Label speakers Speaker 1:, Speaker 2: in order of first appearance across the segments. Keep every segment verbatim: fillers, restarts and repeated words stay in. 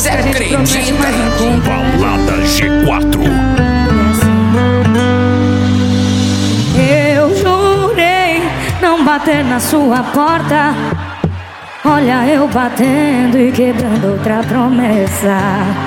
Speaker 1: Cê acredita?
Speaker 2: Balada G quatro.
Speaker 3: Eu jurei não bater na sua porta. Olha eu batendo e quebrando outra promessa.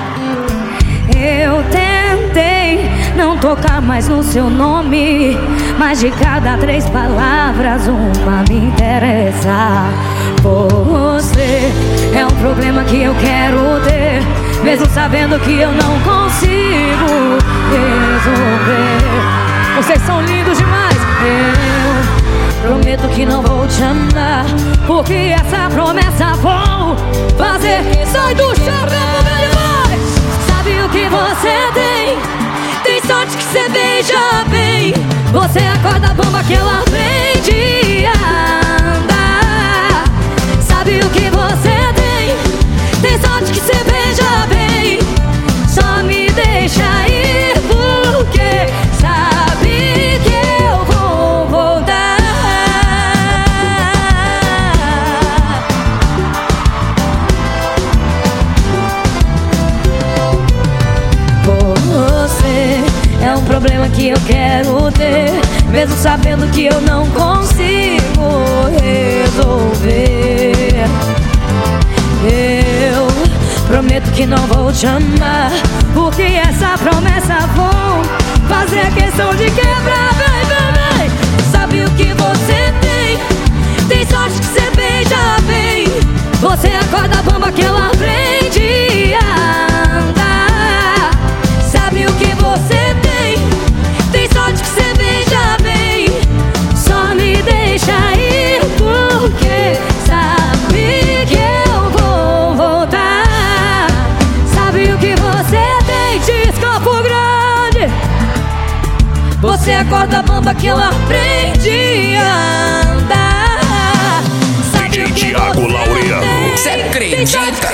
Speaker 3: Eu tentei não tocar mais no seu nome, mas de cada três palavras uma me interessa. Você é um problema que eu quero ter, mesmo sabendo que eu não consigo resolver. Vocês são lindos demais. Eu prometo que não vou te amar, porque essa promessa vou fazer. Sai do chão, meu demais. Sabe o que você tem? Tem sorte que você beija bem. Você acorda a bomba que ela aprende a andar. Sabe o que você tem? Tem sorte que você beija bem. Só me deixa ir porque sabe que eu vou voltar. Você é um problema que eu quero ter, mesmo sabendo que eu não consigo resolver. Eu prometo que não vou te amar, porque essa promessa vou fazer questão de quebrar. Vem, vem, vem. Sabe o que você tem? Tem sorte que você beija bem. Você acorda a bomba que ela aprende a andar. Sabe o que você tem? Tem sorte que você beija bem. Só me deixa ir porque sabe que eu vou voltar. Sabe o que você tem? Diz Campo Grande. Você acorda a bomba que ela aprende a andar. Sabe o que
Speaker 2: Thiago
Speaker 3: você
Speaker 2: Laureano.
Speaker 3: tem?
Speaker 1: Cê acredita?